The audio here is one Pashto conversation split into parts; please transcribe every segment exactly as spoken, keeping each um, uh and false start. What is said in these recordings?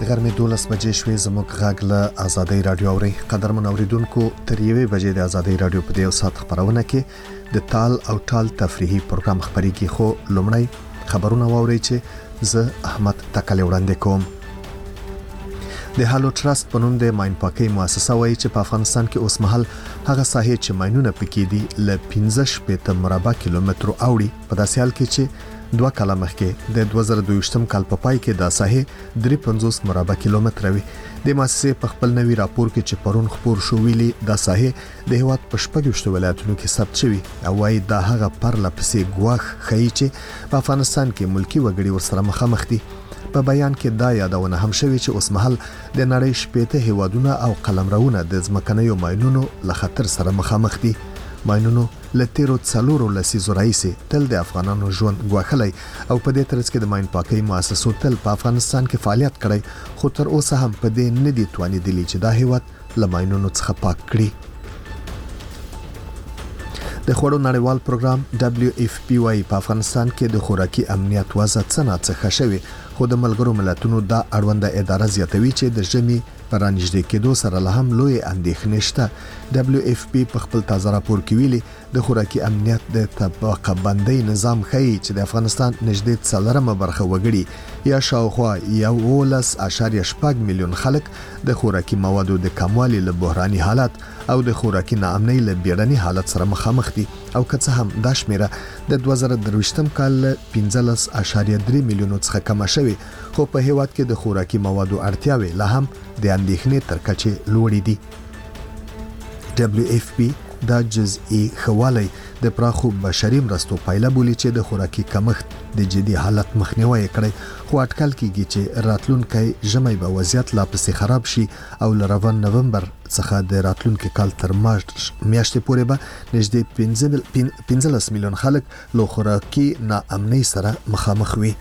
غرمې دولس بجې شوې. زموږ غږ له آزادۍ رادیو اوري. قدرمن اوریدونکو تر یوې بجې د آزادۍ رادیو په دې سات خبرونه کې د تال او ټال تفریحي پروګرام خبريږي. خو لومړی خبرونه واوري چې زه احمد تکل وړاندې کوم. د هالو ټرست په نوم د ماین پاکي مؤسسه وایي چې په افغانستان کې اوس مهال هغه ساحې چې ماینونه پکې دي ل پنځه شپږ مربع کیلومتر اوړي. په داسې حال کې چې دوه کاله مخکې د دوه زره دوه کال په پای کې د ساحې درې پنځوس مربع کیلومتر وي. د مؤسسې په خپل نوي راپور کې چې پرون خبر شو ویلي د ساحې د هیواد په شپږ ولایتونو کې ثبت شوی او وايي دا هغه پر لپسې ګواښ ښیي چې په افغانستان کې ملکی وګړي ورسره مخامخ دي. په بیان کې دا یادونه هم شوی چې اوس مهال د نړۍ شپږ هیوادونه او قلمرونه د ځمکنیو ماینونو له خطر سره مخامخ دي. ماینونو لتیرو څلورو لسیزو راځي تل د افغانانو ژوند ګواښلای او په دې ترڅ کې د ماین پاکي مؤسسو تل په افغانستان کې فعالیت کړی، خو تر اوسه هم په دې نه دي توانیدلی چې دا هیواد له ماینونو څخه پاک کړي. د خوړو نړیوال پروګرام دبليو اف پی وايي په افغانستان کې د خوراکي امنیت وضع څنګه څخه شوی، خو د ملګرو ملتونو دا اړونده اداره زیاتوي چې د ژمي پرانیږدې کېدو سره له هم لوی اندېښنې شته. دبليو اف پی په خپل تازه راپور کې ویلي د خوراکي امنیت د طبقه بندۍ نظام ښیي چې د افغانستان نږدې څلورمه برخه وګړي یا شاوخوا یو ولس اشاریه شپږ میلیون خلک د خوراکي موادو د کموالي له بحراني حالت او د خوراکي ناامنۍ له بیړني حالت سره مخامخ دي. او که څه هم دا شمیره د دوه زره درویشتم کال پنځلس اشاریه درې میلیون څخه کم شوی، خو په هیواد کې د خوراکي موادو اړتیاوې لا هم د اندېښنې تر کچې لوړې دي. دبليو اف پی دا جزئی خوالی د پراخو بشري مرستو پایله بولی چې د خوراکي کمښت د جدي حالت مخنیوي کړي، خو اټکل کیږي چې راتلونکي ژمي به وضعیت لا پسې خراب شي او ل روان نومبر څخه د راتلونکي کال تر مارچ میاشتې پورې به نږدې پنځلس میلیون خلک له خوراکي ناامنۍ سره مخامخ وي.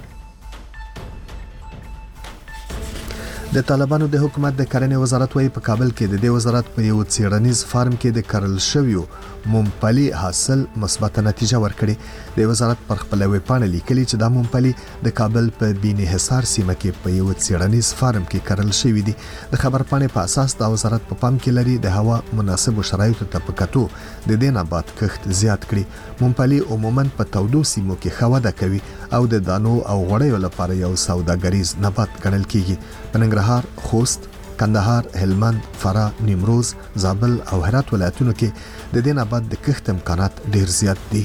د طالبانو د حکومت د کرنې وزارت وايي په کابل کې د دې وزارت په یو څیړنیز فارم کې د کرل شویو ممپلی حاصل مثبت نتیجه ورکړي. د وزارت پر خپل ویب پاڼه لیکلي چې دا ممپلی د کابل په بینی حصار سیمه کې په یو څیړنیز فارم کې کرل شوی دي. د خبر پاڼې په اساس د وزارت په پام کې لري د هوا مناسب شرایطو ته په کتو د دې نبات کښت زیات کړي. ممپلی عموما په تودو سیمو کې خوده کوي او د دانو او غوړیو لپاره یو سوداګریز نبات ګڼل کیږي. په ننګرهار، خوست، کندهار، هلمند، فراه، نیمروز، زابل او هرات ولایتونو کې د دې نبات د کښت امکانات ډیر زیات دي.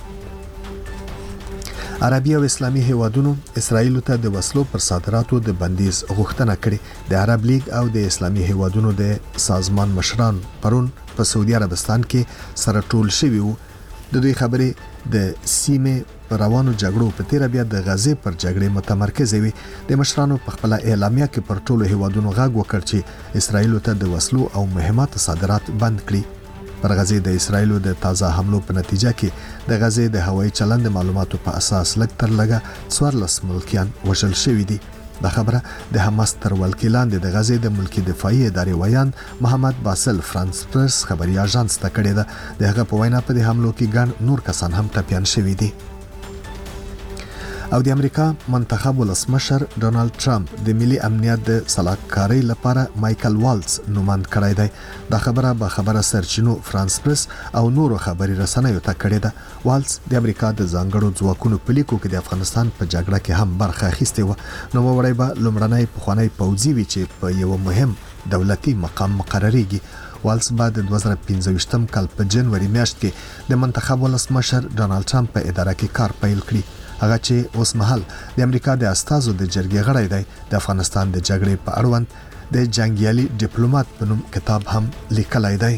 عربي او اسلامي هیوادونو اسرائیل ته د وسلو پر صادراتو د بندیز غوښتنه کړې. د عرب لیگ او د اسلامي هیوادونو د سازمان مشران پرون په سعودي عربستان کې سره ټول شوي وو. د دوی خبرې د سیمه روانو جګړو په تیر بیا د غزې پر جګړې متمرکز وي. د مشرانو په خپل اعلامیه کې پر ټولو هیوادونو غږ وکړ چې اسرائیل ته د وسلو او مهمات صادرات بند کړي. پر غزې د اسرائیل د تازه حملو په نتیجه کې د غزې د هوایي چلند معلوماتو په اساس لږ تر لږه څوارلس ملکیان وژل شوي دي. دا خبره د حماس تر ولکې لاندې د غزې د ملکی دفاعي ادارې ویان محمد باسل فرانس پرس خبري اژانس ته کړی ده. د هغه په وینا په دې حملو کې ګڼ نور کسان هم ټپیان شوي دي. او د امریکا منتخب ولسمشر ډونالد ټرمپ د ملي امنیت د صلاحکارۍ لپاره مایکل والز نوماند کړی دی. دا خبره به خبره سرچینو فرانس پرس او نورو خبري رسنیو ته کړې ده. والز د امریکا د ځانګړو ځواکونو په لیکو کې د افغانستان په جګړه کې هم برخه اخیستې و. نو وړي به لومړنۍ پخوانی پوځي وی چې په یو مهم دولتي مقام مقرریږي. والز بعد د دوه زره پنځه کال په جنوري میاشت کې د منتخب ولسمشر ډونالد ټرمپ په اداره کې کار پیل کړی. هغه چې اوس مهال د امریکا د استازو د جرګې غړی دی. د افغانستان د جګړې په اړوند د جنگیالي ډیپلوماټ په نوم کتاب هم لیکلی دی.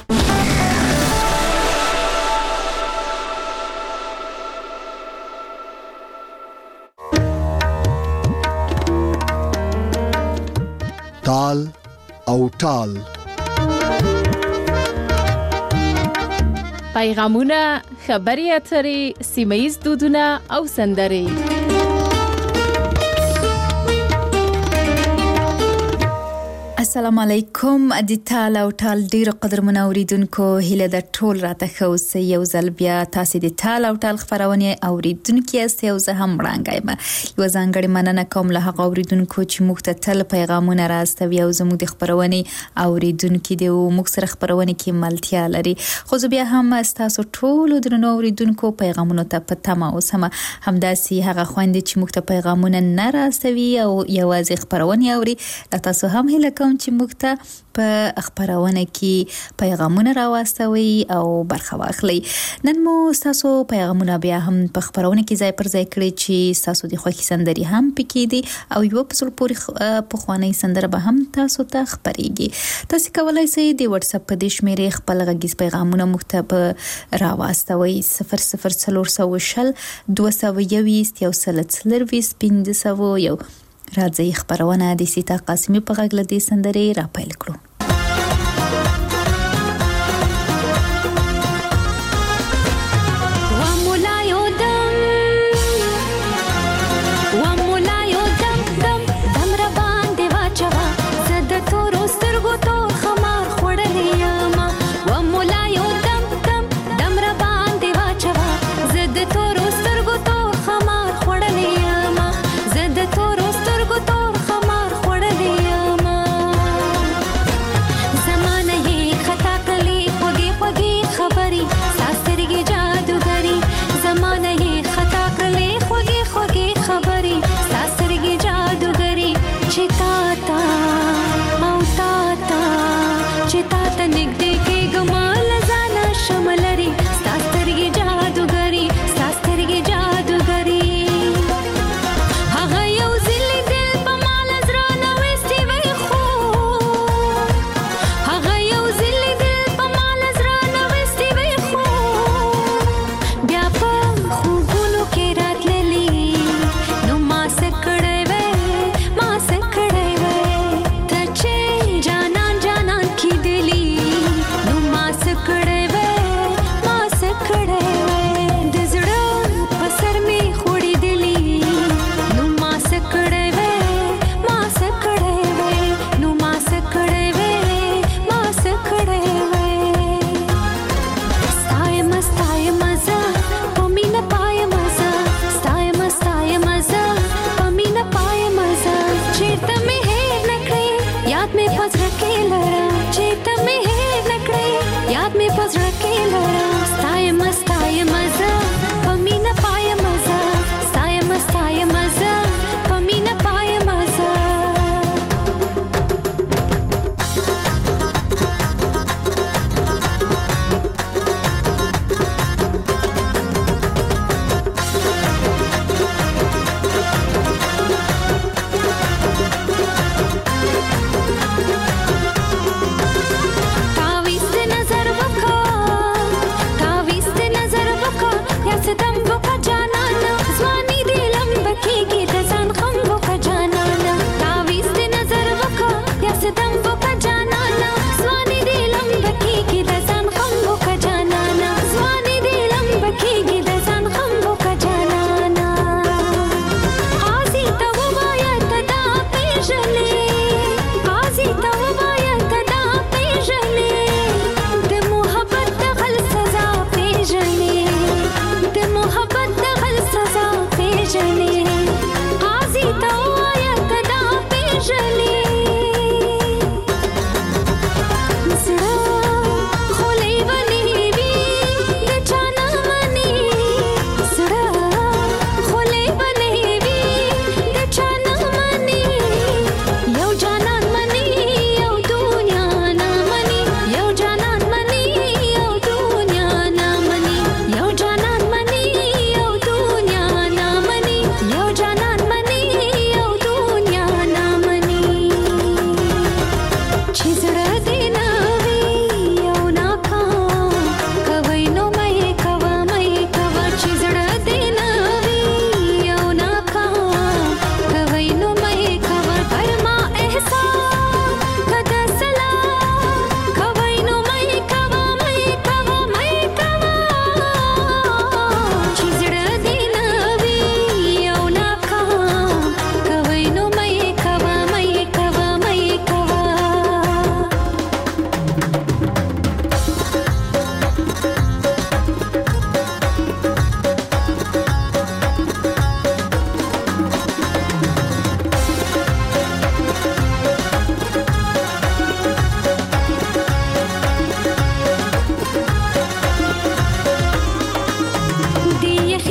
تال او ټال پیغامونه، خبري اترې، سیمه‌ییز دودونه او سندرې. السلام علیکم د تعال او ټال ډیر قدر منوریدونکو هله د ټول راته خوس یو ځل بیا تاسو د تعال او ټال خبرونه اوریدونکو است یو زه هم رانګایم یو ځانګړي مننه کوم له هغه اوریدونکو چې مختتل پیغامونه راستوي او زموږ د خبرونه اوریدونکو د موږ سره خبرونه کې ملتیا لري خو بیا هم تاسو ټول د اوریدونکو پیغامونه ته پته ما اوسمه همداسي هغه خويند چې موږ ته پیغامونه نه راستوي او یوازې خبرونه اوري تاسو هم هله کوم چې موږ ته په خبرونه کې پیغامونه راوستوي او برخه واخلي نن مو تاسو پیغامونه بیا هم په خبرونه کې ځای پر ځای کړی چې تاسو د خوښي سندري هم پکې دي او یو په څل پوری په خواني سندره به هم تاسو ته خبريږي تاسو کولای شئ د واتس اپ په د شمیرې خپل غږیز پیغامونه مختب راوستوي صفر صفر څلور سوه شل دوه سوه یویست یو سل څلرویست پنځه سوه یو راځي خبرونه د سیتا قاسمی په غږ لدی سندري را پیل کړو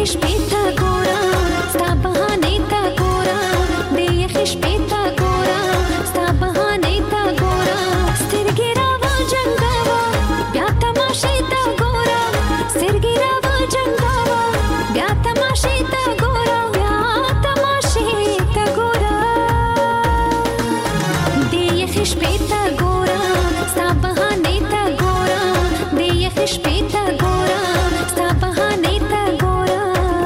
خشپیتا ګورا ستا بهانه تا ګورا دې خشپیتا ګورا ستا بهانه تا ګورا سترګې راوا جنگاوا بیا تماشې تا ګورا سترګې راوا جنگاوا بیا تماشې تا ګورا بیا تماشې تا ګورا دې خشپیتا ګورا ستا بهانه تا ګورا دې خشپیتا ګورا ستا بهانه تا ګورا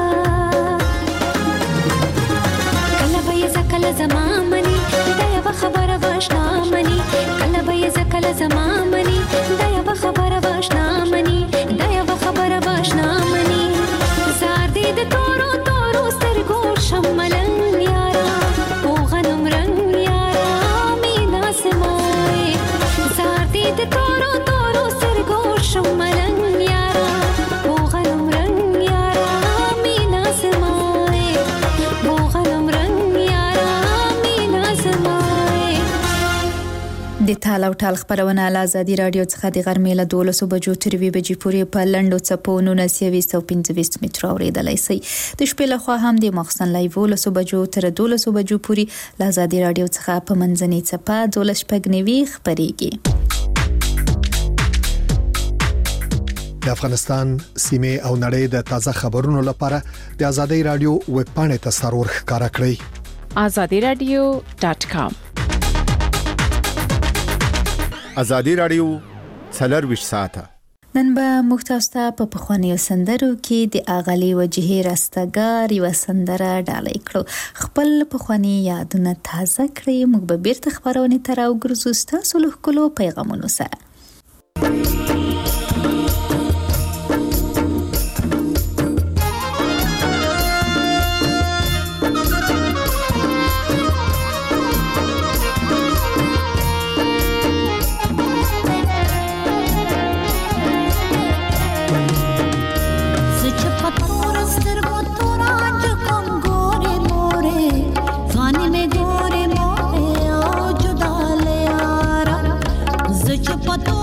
کله به یې کله زما مني دا یو خبره واشنا مني کله به یې کله زما مني دا یو خبره واشنا مني دا یو خبره واشنا مني زار دې د تورو تورو سترګو شملن یارا او غنم رنگ یارا مینا سمای زار دې د تورو تورو سترګو شملن یارا او غنم رنگ یارا مینا سمای او غنم رنگ یارا مینا سمای د تال او ټال خبرونه له ازادي رادیو څخه د غرمې له دولسو بجو تر وی بجې پورې په لنډو څپو نولس او پنځه متر اوریدلای شئ د شپې له خوا هم د مخصن لایو لسو بجو تر دولسو بجو پورې له ازادي رادیو څخه په منځنۍ څپه دولس شپږنوي خبريږي. د افغانستان سیمه او نړۍ د تازه خبرونو لپاره د ازادي رادیو ویب پاڼې ته سرور ښکارا کړئ azadi radio dot com. ازادي رادیو څلور ساعته نن به موږ تاسو ته په پخوانیو سندرو کې د اغلی وجهه راستګار یو سندره ډالۍ کړو خپل پخوانی یادونه تازه کړئ. موږ به بیرته خبرونه تر او ګرځو تاسو له کلو پیغامونو سره. But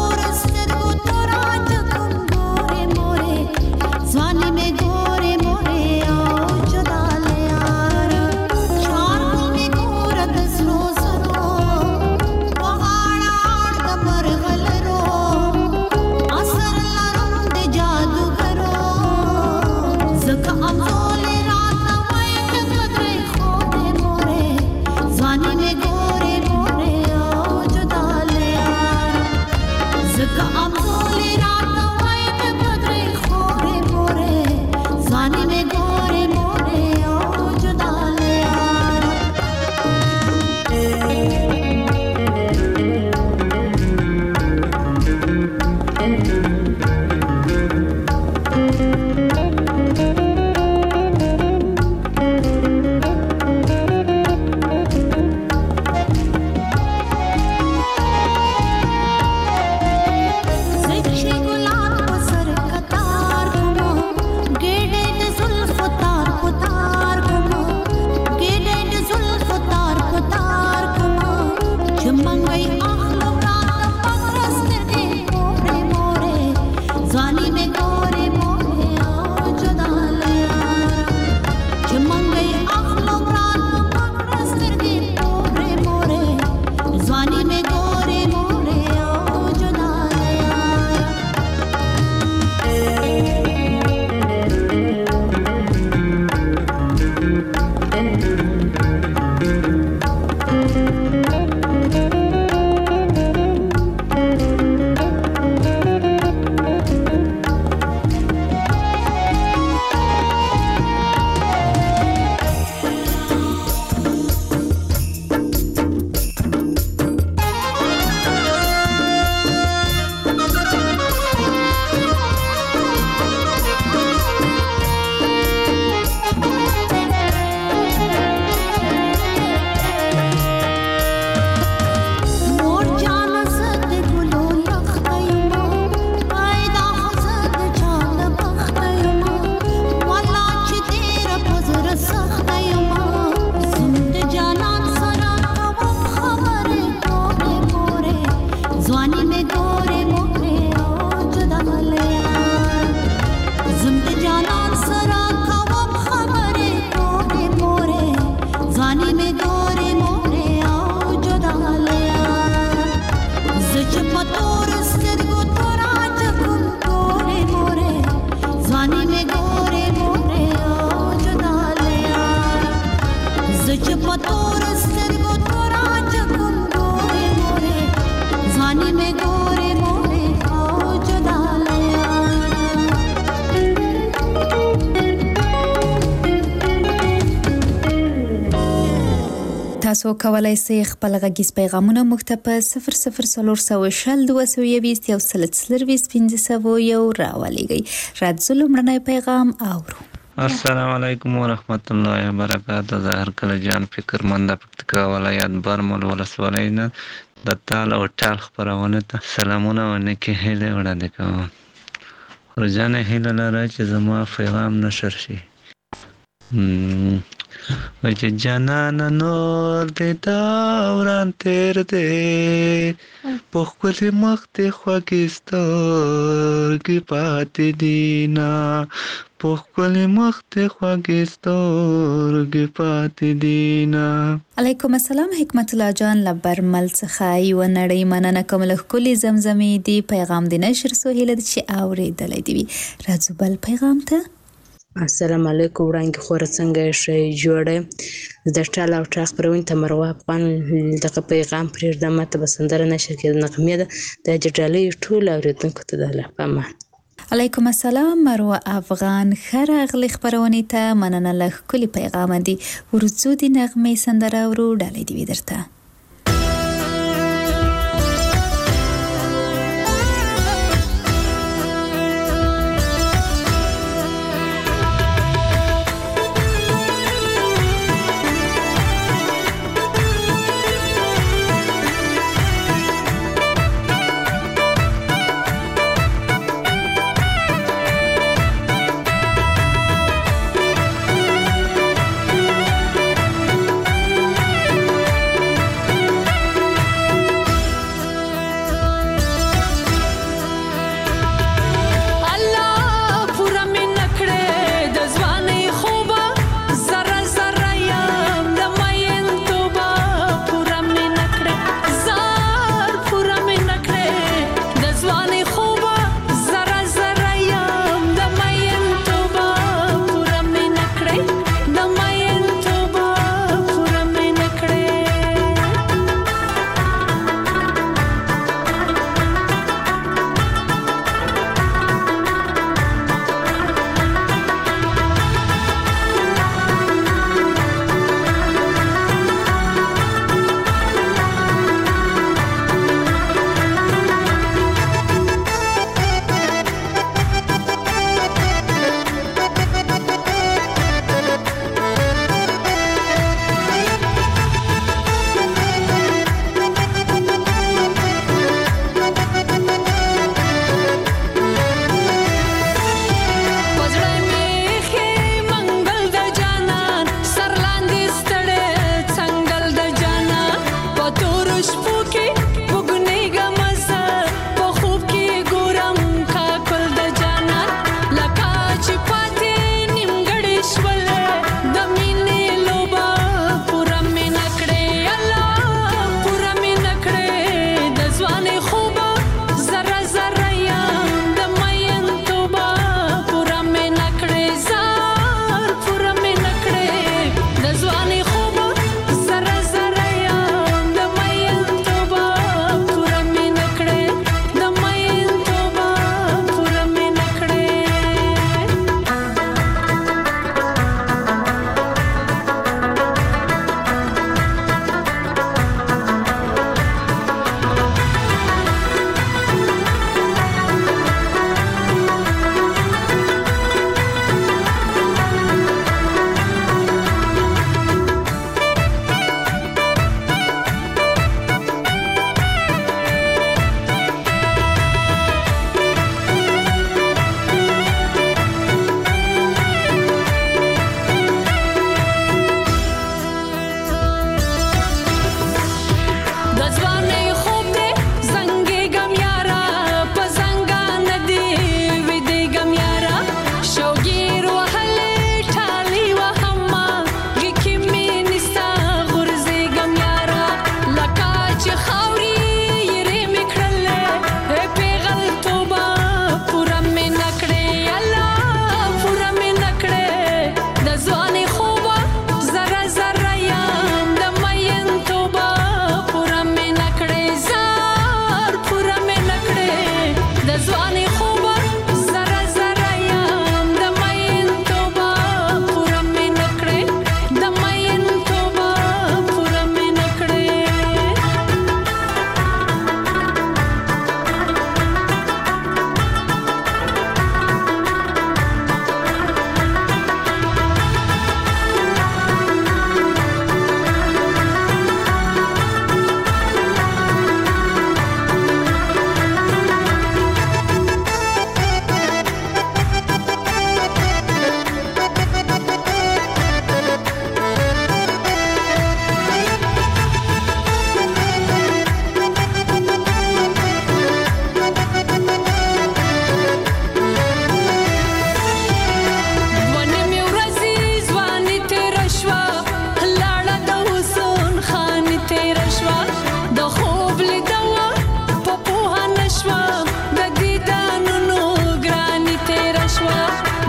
تاسو کولای شئ خپل غږیز پیغامونه موږ ته په صفر صفر څلور سوه شل دوه سوه یویشت یو سل څلرویشت پنځه سوه یو راولېږئ. راځو لومړنی پیغام اورو. السلام علیکم ورحمت الله وبرکاته. زه هر کله جان فکرمند د پکتیکا ولایت برمل ولسوالۍ نه د تال او ټال خپرونه ته سلامونه او نیکې هیلې وړاندې کوم. ورځنه هیله لرم چې زما پیغام نشر شي. وای چې جانانه نور دې دوران تېر دی، په ښکلي مخ دې خوږې سترګې پاتې دي نه، په ښکلي مخ دې خوږې سترګې پاتې دي نه. علیکم السلام حکمت الله جان له برمل څخه یوه نړۍ مننه کوم له ښکلې زمزمې دي. پیغام د نشر سو هیله ده چې اورېدلی دې وي. راځو بل پیغام ته. السلام علیکم وړانګې خوره څنګه ښه جوړه د ټال او ټال خپرونې ته مروه افغان دغه پیغام پرېږدم. ماته به سندره نشر کې د نغمې ده د جډالۍ ټولو اورېدونکو ته د الله په امان. علیکم السلام مروه افغان ښه راغلې خپرونې ته مننه له ښکلي پیغامه دي. ورځو د نغمې سندره اورو ډالۍ دې وي درته.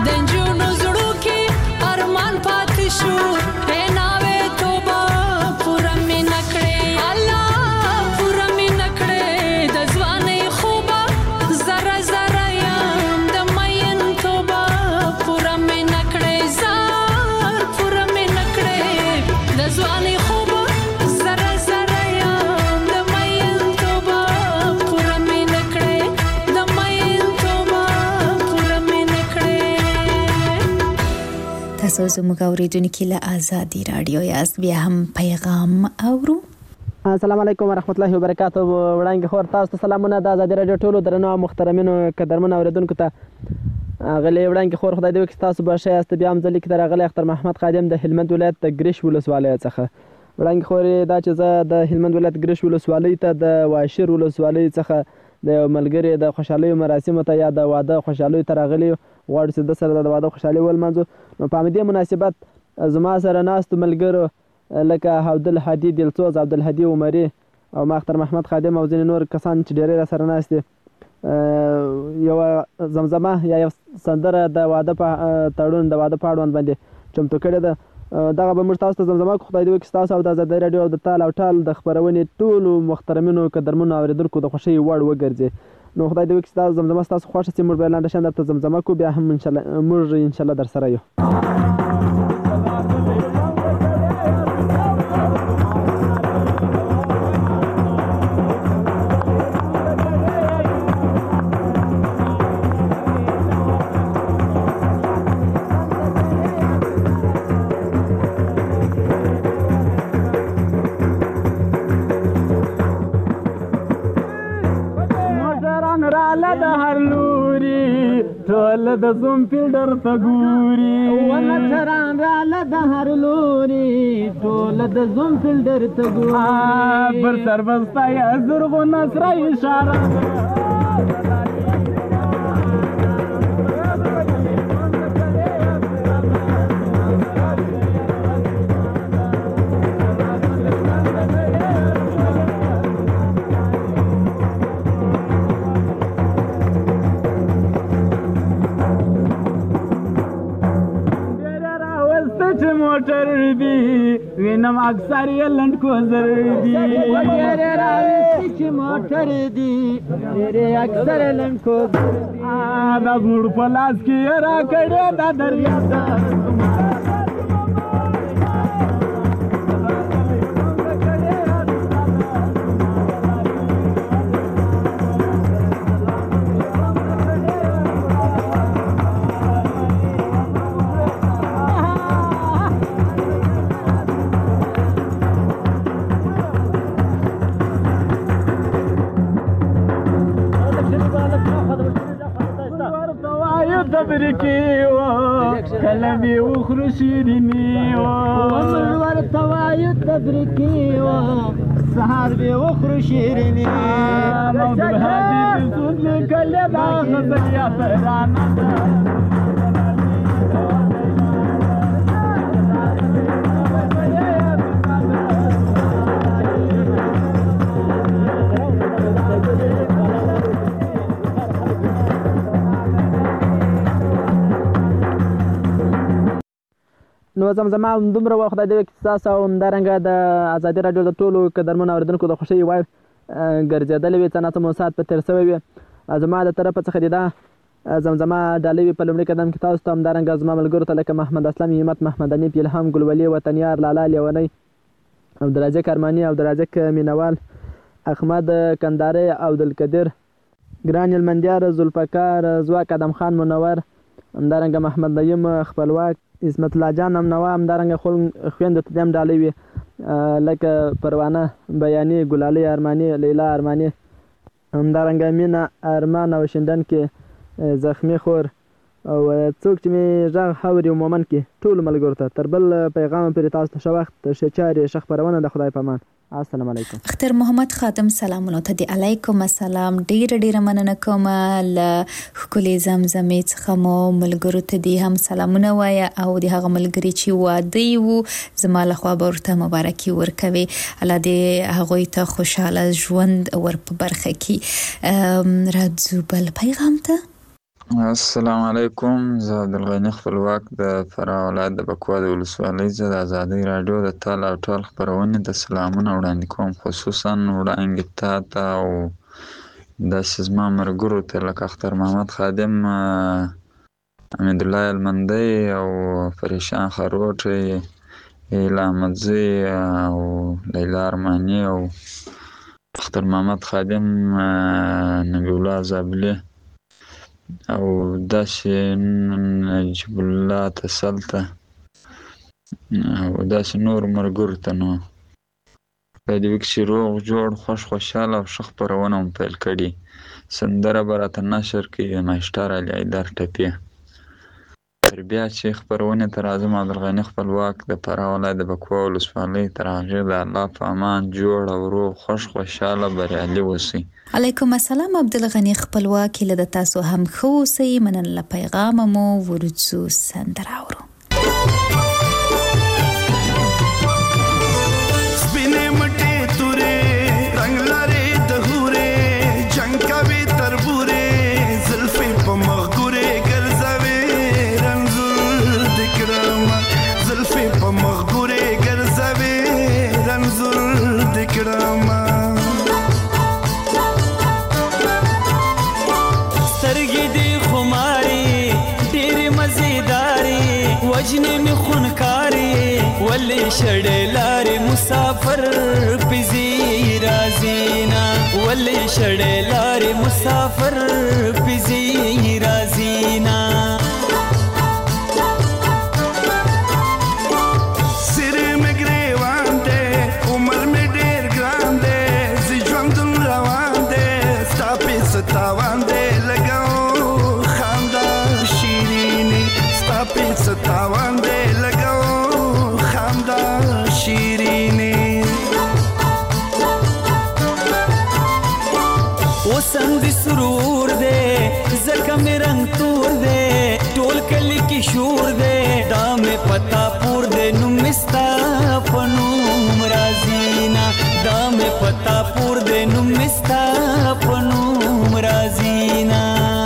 د نجونو زړو کې ارمان پاتې شو اے ناوې توبه پوره مې نکړې الله پوره مې نکړې د ځوانۍ خوبه زره زره یم د مین توبه پوره مې نکړې زار پوره مې نکړې د ځوانۍ خوبه زره زره یم د مین توبه پوره مې نکړې د مین توبه پوره مې نکړې. تاسو زموږ اوریدونکو له آزادي رادیو یاست، بیا هم پیغام اورو. السلام علیکم ورحمت الله وبرکاتہ. وړاندې خور تاسو ته سلامونه د آزادي رادیو ټولو درنو محترمینو قدرمنو اوریدونکو ته. غلې وړاندې خور خدای دې وکړي تاسو به ښه یاست. بیا هم زه لیک ته راغلی اختر محمد خادم د هلمند ولایت د ګرش ولسوالۍ څخه. وړاندې خور دا چې زه د هلمند ولایت ګرش ولسوالۍ ته د واشر ولسوالۍ څخه د یو ملګري د خوشحالۍ مراسمو ته یا د واده خوشحالۍ ته راغلی غواړو چې د سره د واده خوشحالۍ ولمانځو. نو په همدې مناسبت زما سره ناستو ملګرو لکه عبدالهادي دلسوز، عبدالهادي عمري او ما اختر محمد خادم او ځینې نور کسان چې ډېری را سره ناست دي یوه زمزمه یا یو سندره د واده په تړون د واده په اړوند باندې چمتو کړې ده. دغه به موږ تاسو ته زمزمه کو. خدای دې وکړي ستاسو او د آزادۍ راډیو او د تال او ټال د خپرونې ټولو محترمینو قدرمنو اورېدونکو د خوښۍ وړ وګرځي. نو خدای دې وکړي ستاسو زمزمه ستاسو خوښه شي. موږ به لاندې شان درته زمزمه کو، بیا هم انشاءالله موږ انشاءالله در سره یو. ټول د زوم فیلډر ته ګوري ونه چران راله د هر لوري ټول د زوم فیلډر ته ګوري پر سر بستا یا زرغونه سره اشاره موټر دی وینم اکثر یې لنډ کوزر دی ډېرې راوستي چې موټر دی ډېرې اکثر یې لنډ کوزر دی دا زموږ په لاس کې یې راکړې دا دریاب ده تبرکی و کلمی اخر شیرینی و ومن ورطا وایو تبرکی و سهار بی اخر شیرینی موضوع هادی بسود لکلی دا غزلیات رانا نو زمزمه دومره وخت د اختصاص او همدارنګه د آزادي راډیو د ټولو قدرمنو اورېدونکو د خوښۍ وای ګرځېدلې وي څه ناڅه مو ساعت په تېر سوی وي. زما د طرفه څخه دې دا زمزمه ډالۍ وي په لومړي قدم کې تاسو ته همدارنګه زما ملګرو ته لکه محمد اسلم، همت محمد حنیف، الهام ګلولي، وطنیار، لالا لیونی، عبدالرزاق ارماني، عبدالرزاق مینوال، احمد کنداري، عبدالقدیر، ګران المندیار، ذوالفقار، ځواک، ادم خان منور، همدارنګه محمد نعیم خپلواک، عصمت الله جان هم نوا، همدارنګه خویندو ته هم ډالۍ وي لکه پروانه بیاني، ګلالۍ ارماني، لیلا ارماني، همدارنګه مینا ارمان او شندن کې زخمی خور او څوک چې مې غږ اوري عموما کې ټولو ملګرو ته تر بل پیغام پورې تاسو ته ښه وخت، ښه چارې، ښه خپرونه. د خدای په امان. السلام علیکم. اختر محمد خادم سلامونه ته دی. علیکم السلام. ډیر ډیر مننه کوم ل خولي زمزمې څخه مو ملګرو ته دی هم سلامونه وایا او د هغه ملګری چې واده وو زما له خوا ورته مبارکي ورکوي. الله دې هغوی ته خوشاله ژوند ور په برخه کې. راځو بل پیغام ته. السلام علیکم. زه عبدالغني خپلواک د فراه ولایت د بکوا د ولسوالۍ زه د ازادۍ راډیو د تال او ټال خپرونې د سلامونه وړاندې کوم، خصوصا وړاندې تا ته او داسې زما ملګرو ته لکه اختر محمد خادم، حمیدالله هلمندی او پریشان خروټی، هیله احمدزی او لیلا ارماني او اختر محمد خادم، نبی الله زابلي او داسې نجیب الله تسل ته او داسې نور ملګرو ته. نو په دې کې روغ جوړ خوش خوشحاله او ښه خپرونه مو پیل کړي. سندره به راته نشر کړي ماشټر علي حیدر ټپي. تر بیا چې خپرونې ته راځم، عبدالغني خپلواک د فراه ولایت د بکوا ولسوالۍ، تر هغې د الله په امان جوړ او روغ خوش خوشحاله بریالي اوسئ. علیکم السلام عبدالغني خپلواک، هیله د تاسو هم ښه اوسئ. مننه له پیغامه مو ورځو سندره اورو. سپینې مټې تورې رنګ لرې د هورې، جنګ کوي تربورې زلفې په مخ ګورې ګرځوي رنځور د کړم، زلفې په مخ ګورې ګرځوي رنځور د کړم. وجنې مې خونکارې ولې شړې لارې مسافر پزی رازینا، ولې شړې لارې مسافر پزی رازینا. سر مې ګریوان دی عمر مې ډېر ګران دی، زه ژوندون روان دی ستا په ستاوان دی لګاو خندا شیرینې، ستا په ستاوان دی لګاو خندا شیرینې. اوسم د سرور دی ځکه مې رنګ تور دی، ټول کلي کې شور دی، دا مې پتا پور دی نوم مې ستا په نوم راځینا، دا مې پتا پور دی نوم مې ستا په نوم راځینا.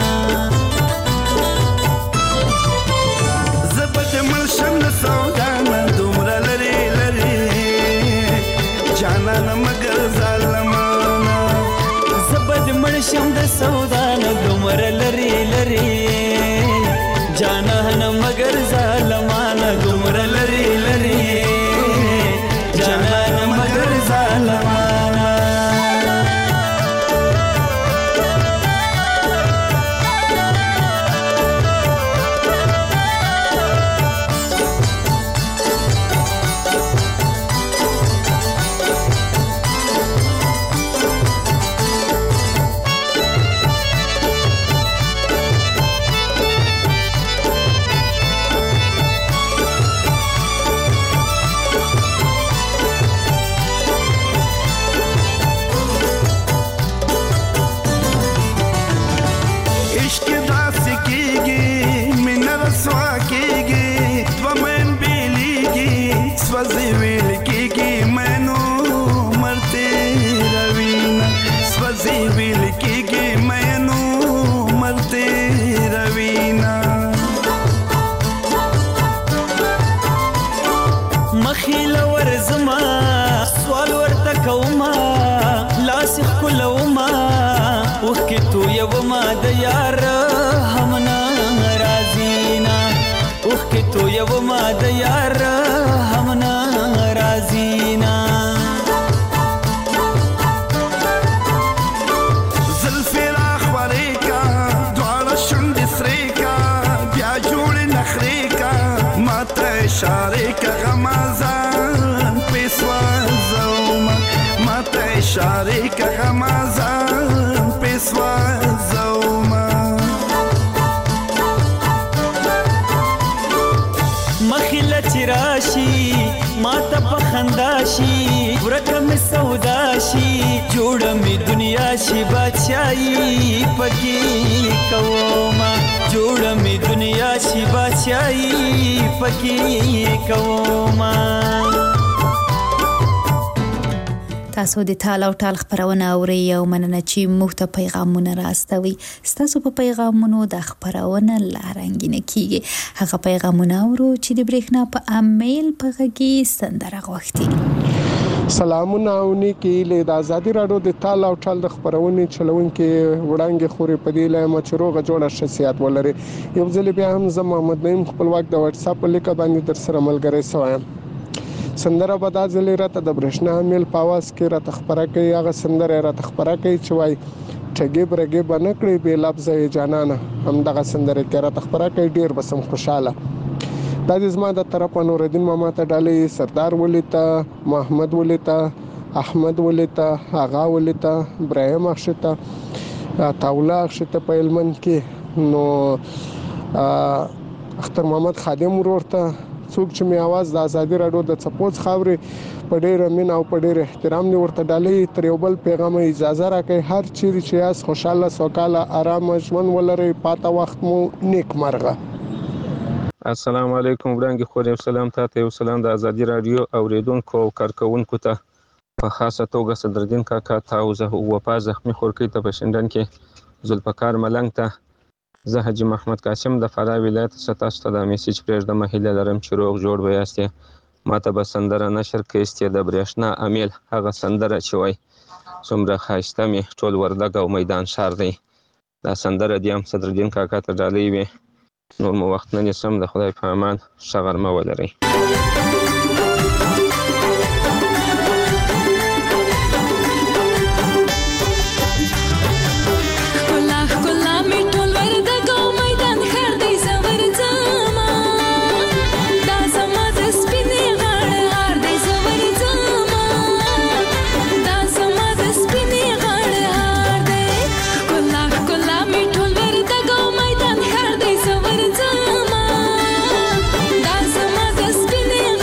سودانا دومره لري لري جانانا مگر ظالمانا، زبد مرشم د سودانا دومره لري لري جانانا مگر ظالمانا، دومره لري لري جانانا مگر ظالمانا. سوځي ویل کېږي مینو مرته روینا، سوځي ویل کېږي مینو مرته روینا. مخیل ورزما سوال ورته کوما لاس ښکلوما، اوښکې تویوما د یار همنا راځینا، اوښکې تویوما د یار همنا راځینا. زلفې راخورې کا دواړه شونډې سرې کا، بیا جوړې نخرې کا ماته اشارې کا، غمازان پې سوځوما ماته اشارې کا، غمازان پې سوځوما. مخیله چې راشي ماته په خندا شي، ورکه مې سودا شي، جوړه مې دنیا شي بادشاهي پکې کوما، جوړه مې دنیا شي بادشاهي پکې کوما. تاسو د تال او ټال خبرونه اورئ او مننه چې موږ ته پیغامونه راستوي. ستاسو په پیغامونو د خبرونه لارنګینه کیږي. هغه پیغامونه اورو چې د برېښنا په امیل په غږی سندره غوښتي. سلامونه او نیکی له د ازادي راډیو د تال او ټال د خبرونه چلونکو وړاندې خوري په دې لای مچروغه جوړه شخصیت ولري. یو ځل بیا هم زه محمد نعیم خپلواک د واتس اپ لیک باندې در سره ملګری سوایم. سندره به دا ځل راته د برېښنا امیل په आवाज کې راته خبره کوي. هغه سندره راته خبره کوي چې وای ټګي برګي بنه کړی به لفظ یې جانانه. هم دغه سندره کې راته خبره کوي. ډیر بسم خوشاله. دا د زما د طرف نوردین ماما ته ډالې سردار ولیتا محمد ولیتا احمد ولیتا آغا ولیتا ابراهیم اخشته تاولا اخشته په علمن کې نو اختر محمد خادم ورورته څوک چې می आवाज د ازادي راډیو د چپوز خاوري په ډېر مين او په ډېر احترام نه ورته ډالې تر یو بل پیغام اجازه راکړي. هر چیرې چې یاس خوشاله سوکاله آرام ژوند ولري. پاته وخت مو نیک مرغه. السلام علیکم وړاندې خو یو سلام ته یو سلام د ازادي راډیو اوریدونکو او کارکونکو ته په خاصه توګه صدرالدین کاکا ته او زه وفا زخمی خورکی ته په شندن کې ذوالفقار ملنګ ته زه حاجی محمد قاسم د فراه ولایت ستاسو ته د میسج پرېږدم. هیله لرم چې روغ جوړ به یاستې. ماته به سندره نشر کړئ د برېښنا امیل هغه سندره چې وای څومره ښایسته مې ټول وردګ او میدان ښار دی. دا سندره دې هم صدرالدین کاکا ته ډالۍ وي. نور مو وخت نه نیسم. د خدای په امان ښه غرمه ولرئ. Spinning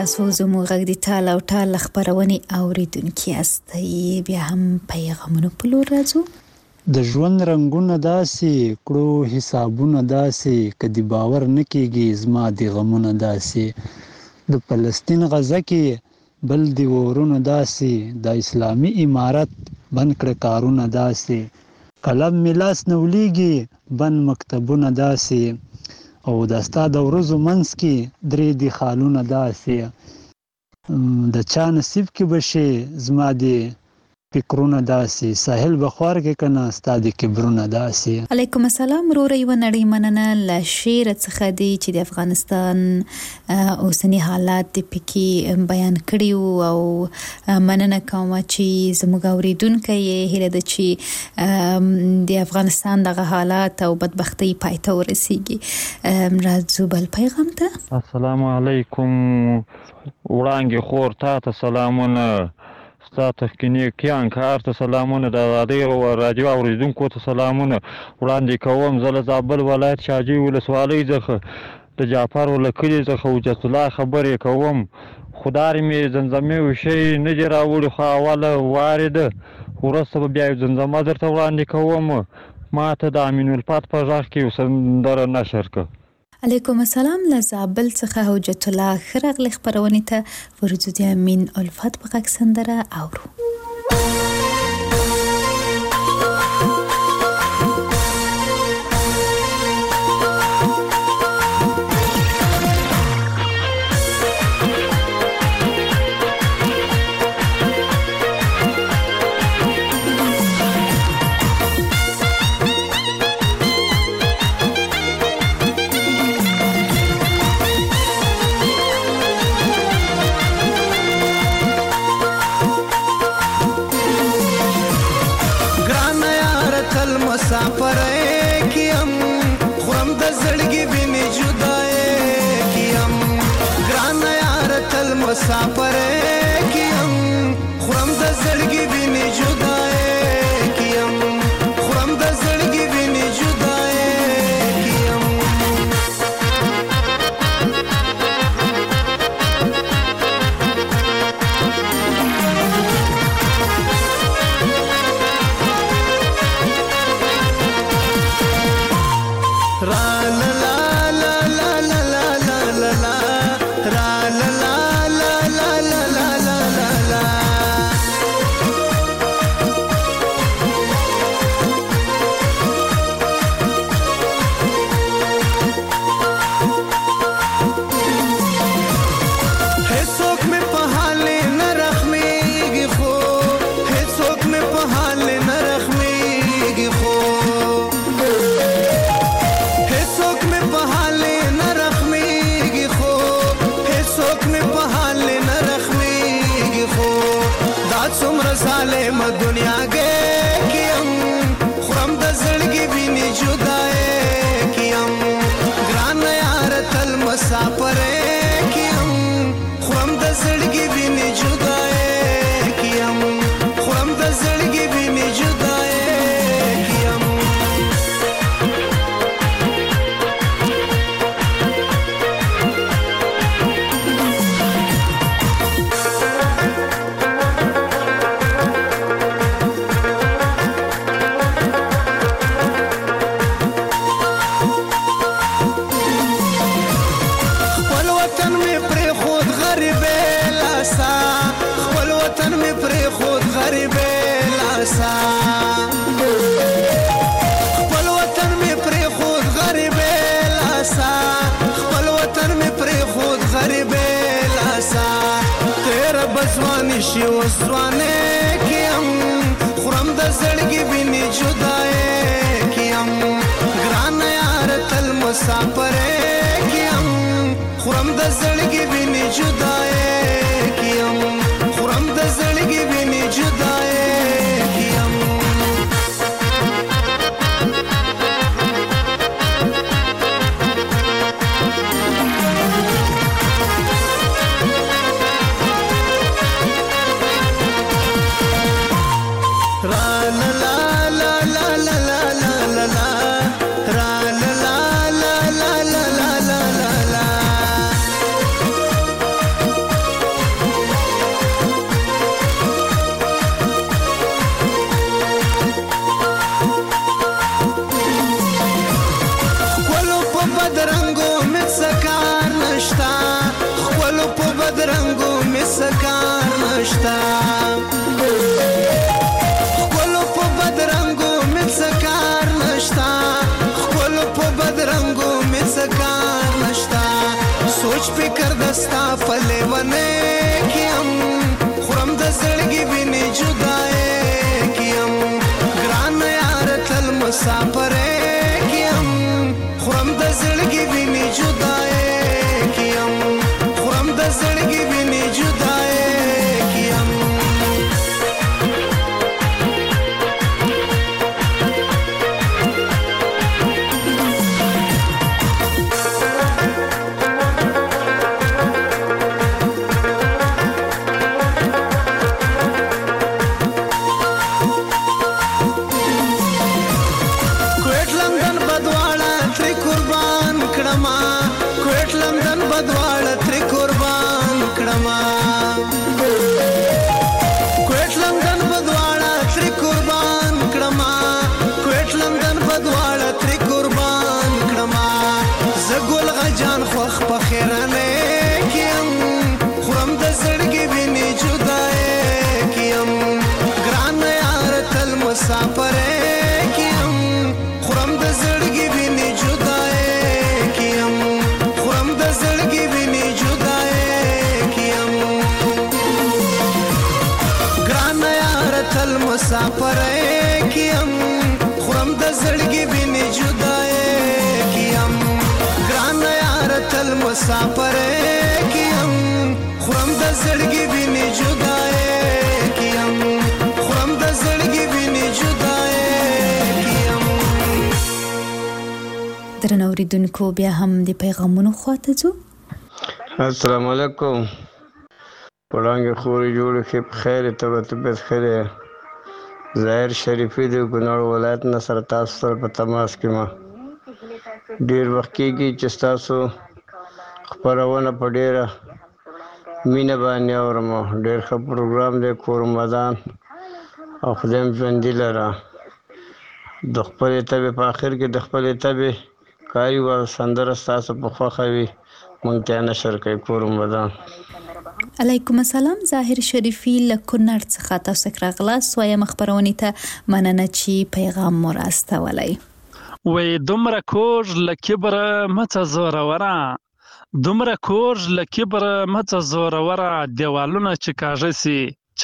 تاسو زموږ غږ د ټال او ټال خبرونې اوریدونکي یاستئ. بیا هم پیغامونو په لور راځو. د ژوند رنگونه داسې کړو حسابونه داسې کدی باور نکېږي زما د غمونه داسې د فلسطین غزه کې بل دی ورونه داسې د اسلامی امارت بند کړ کارونه داسې قلم ملاس نولیږي بند مکتبونه داسې او د ستا د ورځو منځ کې درې دي خالونه داسې د چا نصیب کې به شي زما د فکرونه داسې ساحل بخوار کې کنه ستا د کبرونه داسې. علیکم السلام ورور یو نړۍ مننه له شعر څخه دی چې د افغانستان اوسنی حالات د پکې بیان کړي او مننه کوم چې زموږ اوریدونکو یې هیله ده چې د افغانستان دغه حالات او بدبختی پای ته ورسیږي. راځو بل پیغام ته. السلام علیکم وړانګې خور تا ته سلامونه ستا تخکینی کیان کار ته سلامونه د آزادۍ راډیو اوریدونکو ته سلامونه وړاندې کوم. زه له زابل ولایت شاجوی ولسوالۍ څخه د جعفر ولکلي څخه حجت الله خبرې کوم. خدای مې زمزمې وشي نه دي راوړي خو اوله وارې ده وروسته به بیا یو زمزمه درته وړاندې کوم. ما ته د امین الفت په غږ کې یو سندره نشر کړه. علیکم السلام له زابل څخه حجت الله ښه راغلی خپرونې ته. ورځو د امین الفت په غږ سندره اورو. مسافر کیم خورم د زړګي ویني جدای کیم ګران یار تل مسافر کیم خورم د زړګي ویني جدای کیم خورم د زړګي ویني جدای کیم. ظالم دنیا کې کیم خورم د زړګي ویني جدای کیم ګران یار تل مسافر کیم خورم د زړګي ویني جدای کیم خورم د زړګي ویني جدای کیم. خپل وطن می پرې خود غریب لاسا خپل وطن می پرې خود غریب لاسا تیر بزوانی شي وسوانه کیم خورم د زړګي ویني جدای کیم ګران یار تل مسافر کیم خورم د زړګي ویني جدای کیم خورم د زړګي ویني جدای کیم. نه کیم خورم د زړګي ویني جدای کیم ګران یار تل مسافر کیم خورم د زړګي ویني جدای کیم خورم د زړګي ویني جدای کیم جان خوخ په خیرانه کیم خورم د زړګي ویني جدای کیم ګران یار تل مسافر کیم خورم د زړګي ویني جدای کیم خورم د زړګي ویني جدای کیم ګران یار تل مسافر کیم خورم د زړګي ویني جدای کیم تل مسافر کیم خورم د زړګي ویني جدای کیم خورم د زړګي ویني جدای کیم درنو اوریدونکو بیا هم د پیغامونو خواته ځو. السلام علیکم وړانګې خورې جوړې ښې په خیر ته به طبیعت ښه ظاهر شریفي د کونړ ولایت نه سره تاسو سره په تماس کې ما ډېر وخت کېږي چې ستاسو خپرونه په ډېره مینه باندې اورم ډېر ښه پروګرام دی کور رمضان او خدای م ژوندي لره د خپلې طبې په آخر کې د خپلې طبې کاري وه سندره ستاسو په خوښه وي موږ ته یې نشر کوي کور رمضان. علیکم السلام ظاهر شریفي له کونړ څخه تاسو ته راغلاست وایم خپرونې ته مننه چې پیغام مو راستولی. وی دومره کوږ له کبره مڅه زوروره دومره کوږ له کبره مڅه زوروره دیوالونه چې کاږه سي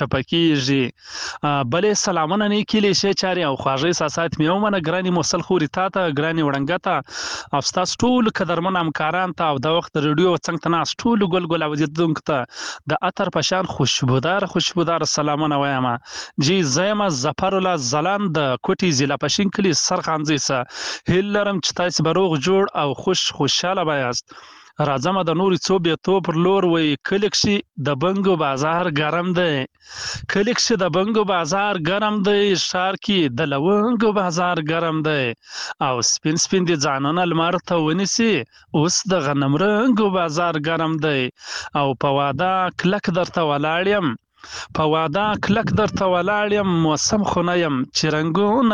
چپکیږي بلې سلامونه نه کلی شي چاري او خواږه احساسات مې ومنه ګراني موسل خوري تا ته ګراني وړنګه ته او ستاسو ټول قدرمن همکاران ته او د وخت ریډیو څنګ ته ناست ټولو ګل ګل اوریدونکو ته د عطر په شان خوشبودار خوشبودار سلامونه وایم جی زه یم ظفر الله ځلاند د کوټي ضلع پښین کلي سرخانځي سه هیله لرم چې تاسو به روغ جوړ او خوش خوشحاله بایاست. راځم د نوري څو بیتو پر لور وی کلیک شي د بنګو بازار ګرم دی کلیک شي د بنګو بازار ګرم دی ښار کې د لونګو بازار ګرم دی او سپین سپین دي ځانونه لمر ته ونیسي اوس د غنم رنګو بازار ګرم دی او په واده کلک درته ولاړ یم په واده کلک درته ولاړ یم موسم خو نه یم چې رنګونه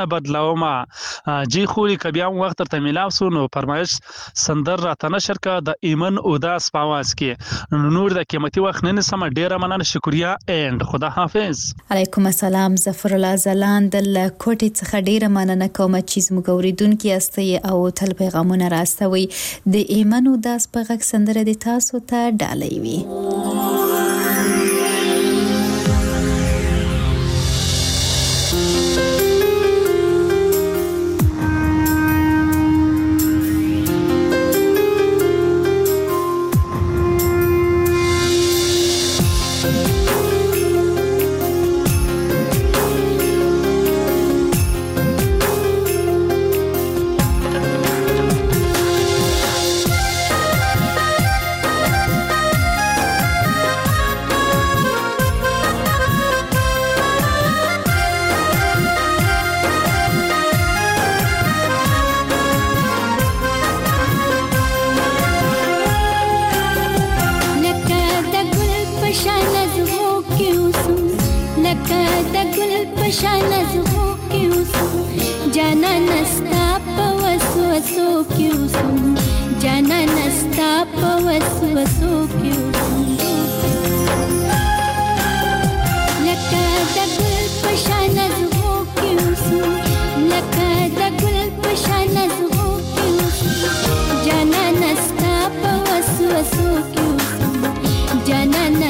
بدلومه جی خوري که بیا هم وخت درته میلاو سو نو فرمایش سندر راته نشر که د ایمن اوداس په اواز کې نور د قیمتي وخت نه نیسم ډېره مننه شکریه اینډ خدا حافظ. علیکم السلام ظفر الله ځلاند له کوټې څخه ډېره مننه کوم چې زموږ اوریدونکي یاستئ او تل پیغامونه راستوئ. د ایمن اوداس په غږ سندره د تاسو ته ډالۍ وي. Jana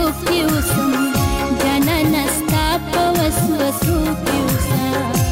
کې اوسم جانانه ستا په وسوسو کې اوسم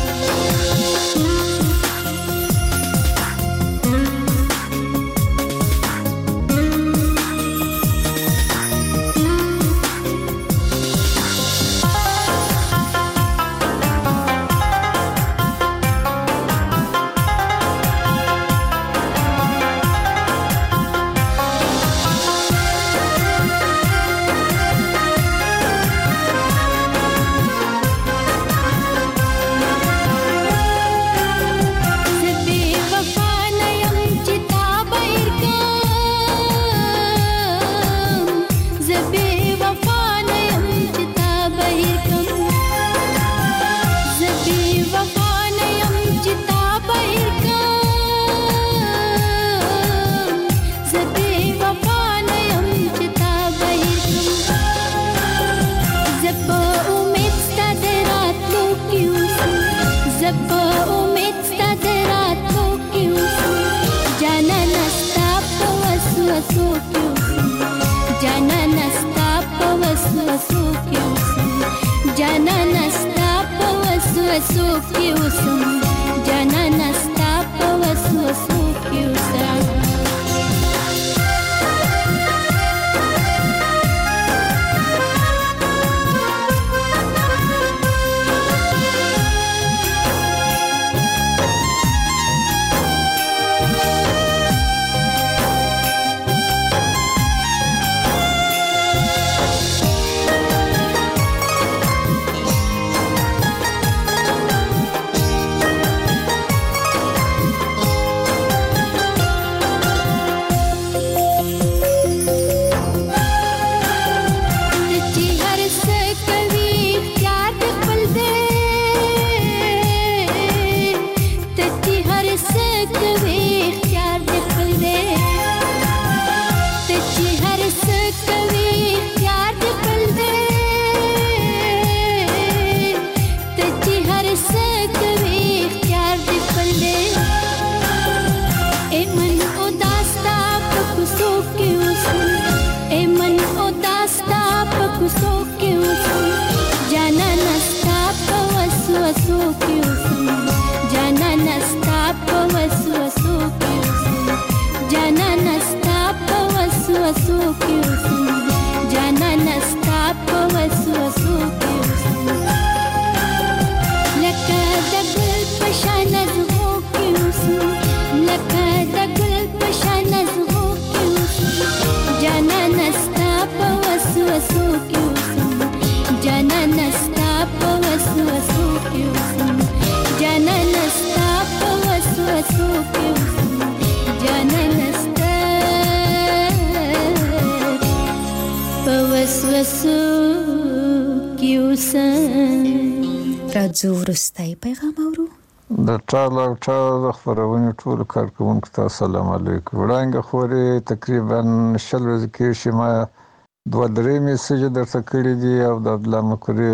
راځو وروستی پیغام اورو. د ټال او ټال د خپرونې ټولو کارکوونکو ته السلام علیکم. وړانګه خورې تقریبا شل ورځې کېږي ما دوه درې میسج درته کړي دي او د عبدالله مکري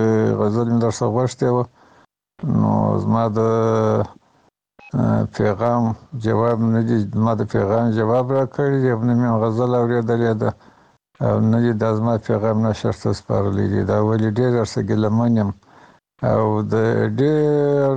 غزل مې درڅخه غوښتی وه نو زما د پیغام جواب نه دي ما د پیغام جواب راکړی دی او نه مې غزل اورېدلې ده او نه دي دا زما پیغام نشر ته سپارلی دي دا ولې ډېر درڅه ګیلمن یم او د ډېر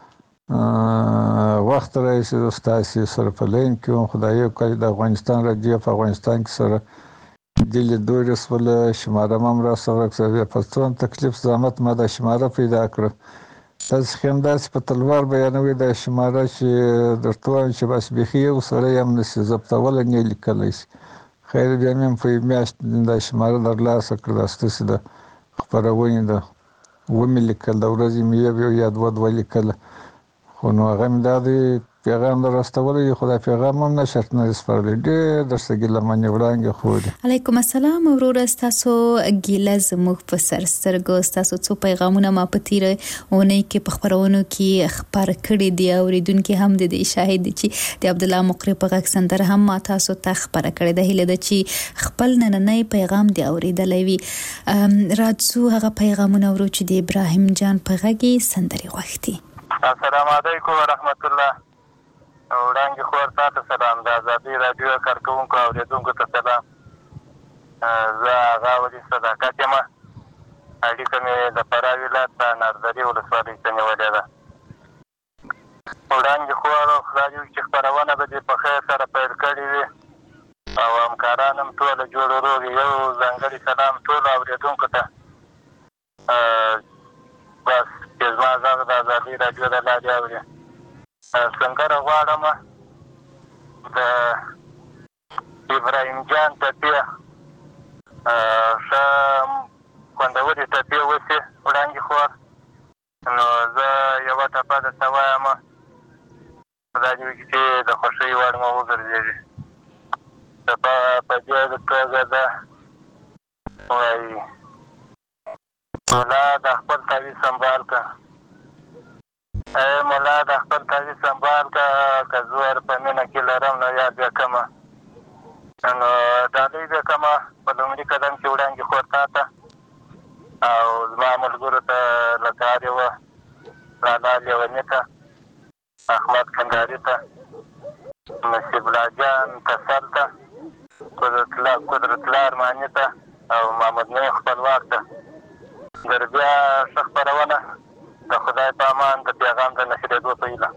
وخت راهیسې زه ستاسې سره په لین کې وم خو دا یو کال د افغانستان راډیو په افغانستان کې سره دې لیدورې شوله شماره مې هم راسره ورک شوه په څوم تکلیف زحمت ما دا شماره پیدا کړه تاسې خو همداسې په تلوار بیانوي دا شماره چې درته وایم چې بس بیخي یو سړی هم نشي ضبطولی نه یې لیکلی شي خیر بیا مې هم په یو میاشت دا شماره درلاسه کړه دا ستاسې د خپرونې ده ومې لیکل د ورځې مې یو یو یا دوه دوه لیکله خو نو هغه مې دا دی پیغام در راستولی دی خو دا پیغام هم نشر نه دی سپارلی ډېر درڅه ګیله منې وړانګې خورې. علیکم السلام وروره ستاسو ګیله زموږ په سر سترګو ستاسو څو پیغامونه ما په تیره اونۍ کې په خپرونو کې خپاره کړي دي اورېدونکي هم د دې شاهد دي چې د عبدالله مقری په غږ سندره هم ما تاسو ته خپاره کړې ده هیله ده چې خپل نننی پیغام دې اورېدلی وي. راځو هغه پیغامونه ورو چې د ابراهیم جان په غږ یې سندرې غوښتي. السلام علیکم ورحمت الله. وړانګې خور تاسو سلام د ازادي راډیو کارکوونکو او اوریدونکو ته سلام. زه هغه ولي صداقت یم. اړیکه مې د فراه ولایت په ناردري ولسوالۍ ته نیولې ده. وړاندې خور خدای دې وکړي چې خپرونه به دې په خیر سره پیل کړې وي او همکاران هم ټوله جوړ روغ. یو ځانګړی سلام ټولو اورېدونکو ته. بس چې زما غږ د ازادۍ راډیو له لارې اوري. سندره غواړم د ابراهیم جان ټپې ښه خوندورې ټپې وسي وړاندې خور. نو زه یوه ټپه درته وایم، خدای دې وکړي چې د خوښۍ وړ مو وګرځېږي. ټپه په دې توګه ده، وایي ملا د خپل تعویض سنبال که، ای ملا د خپل تعویض سنبال که، که زور په مینه کې لرم نو یاد بیا کمه. نو ډالۍ بیا کمه په لومړي قدم کې وړاندې خور تا ته او زما ملګرو ته لکه هر یوه لالا لیوني ته، احمد کندهاري ته، نصیب الله جان کسل ته، قدرت الله ارماني ته او محمد نعیم خپلواک ته. در بیا ښه خپرونه د خدای په امان د پیغام د نشرېدو په هیله.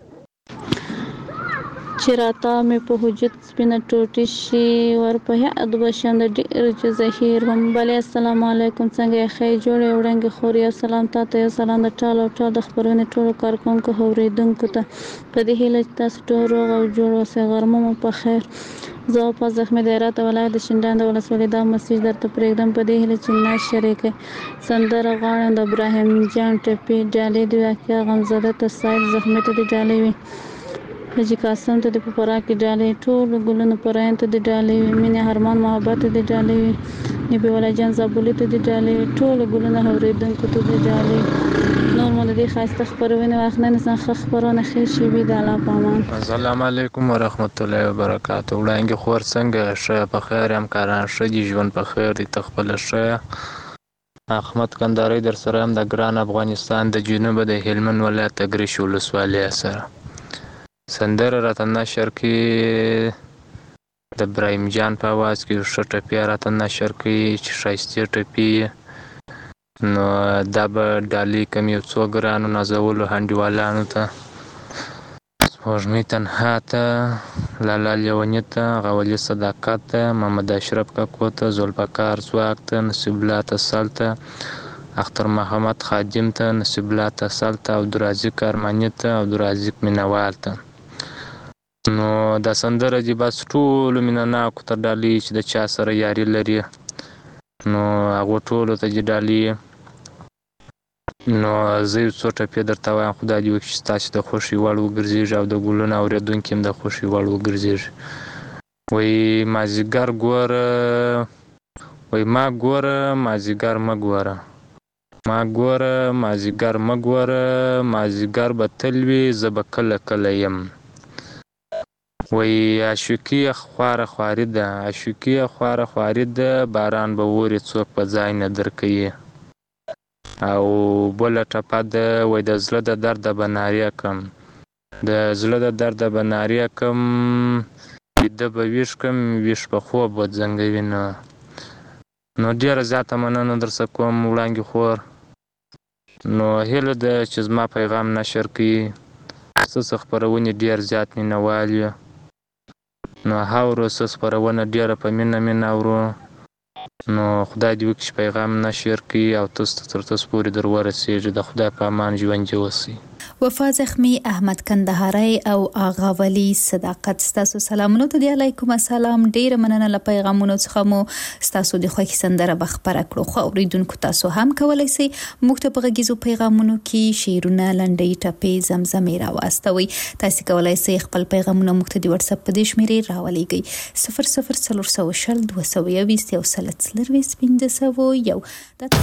چې راته مې په حجت سپینه ټوټې شي ور په یاد بشم د ډېر چې زهیر وم. بلې السلام علیکم، څنګه یې ښې جوړې وړانګې خور؟ یو سلام تا ته، یو سلام د ټال او ټال د خپرونې ټولو کارکوونکو اورېدونکو ته په دې هیله چې تاسو ټول روغ او جوړ اوسئ. غرمه مو په خیر. زه په زخمي د هرات ولایت د شینډنډ د ولسوالۍ دا مسیج درته پرېږدم په دې هیله چې نه شریکه سندره غواړم د ابراهیم جان ټپې. ډالۍ د واقعا غمزده ته، سایل زخمي ته د ډالۍ وي، حاجي قاسم ته د په فراه کې ډالۍ، ټولو ګلونو پراین ته د ډالۍ وي، مینې هرمان محبت ته د ډالۍ وي، نبي والا جان زابلي ته د ډالۍ وي، ټولو ګلونو اورېدونکو ته د ډالۍ. نور مو د دې ښایسته خپرونې واخلئ نسان ښه خپرونه ښې شي وي. د الله په امان. السلام علیکم ورحمت الله وبرکاتو. وړانګې خور څنګه ښه په خیر؟ همکاران ښه دي؟ ژوند په خیر دي؟ ته خپله ښه؟ احمد کندهاري در سره یم د ګران افغانستان د جنوبه د هلمند ولایت د ګرشي ولسوالۍ سره. سندره راته نشر کړي د ابراهیم جان په اواز کې ښه ټپې راته نشر کړي چې ښایستې ټپې. نو دا به ډالۍ کوم یو څو ګرانو نازولو انډیوالانو ته، سپوږمۍ تنها ته، لالا لیوني ته، غولي صداقت ته، محمد اشرف کاکو ته، ذوالفقار ځواک ته، نصیب الله تسل ته، اختر محمد خادم ته، نصیب الله تسل ته، عبدالرازق ارماني ته، عبدالرازق مینوال ته. نو دا سندره دې بس ټولو مینه ناکو ته ډالۍ چې د چا سره یاري لري، نو هغو ټولو ته دې ډالۍ. نو زه یو څو ټپې درته وایم، خدای دې وکړي چې ستاسې د خوښې وړ وګرځېږي او د ګلونو اورېدونکي هم د خوښې وړ وګرځېږي. وایي مازدیګر ګوره، وایي ما ګوره مازدیګر مه ګوره، ما ګوره مازدیګر مه ګوره، مازدیګر به تل وي زه به کله کله یم. وایي عاشقي خواره خواري ده، عاشقي خواره خواري ده، باران به اوري څوک په ځای نه درکوي. او بله ټپه ده، وایي د زړه د درده به نارې کړم، د زړه د درده به نارې کړم، ویده به ویښ کړم، ویښ په خوب به ځنګوي نه. نو ډېره زیاته مننه در څه کوم وړانګې خور. نو هیله ده چې زما پیغام نشر کړي، څه څه خپرونې ډېر زیات مینهوال وي. نو هاورو څه خپرونه ډېره په مینه مینه اورو. نو خدای دې وکړي چې پیغام نشر کړي او تاسو ته تر تاسو پورې در ورسېږي. د خدای په امان ژوندي اوسئ. وفا زخمی، احمد کندهاری او آغا ولی صداقت، ستاسو سلامونو ته دی علیکم السلام. ډیره مننه له پیغامونو څخه مو ستاسو د خوښي سندره به خپره کړو. خو اوریدونکو تاسو هم کولی شئ موږ ته په غږیزو پیغامونو کې شعرونه، لنډۍ، ټپې، زمزمې راواستوئ. تاسو کولی شئ خپل پیغامونه موږ ته د واتس اپ په دې شمیرې راولېږئ صفر صفر څلور سوه شل دوه سوه یوویشت یو سل څلرویشت پنځه سوه یو.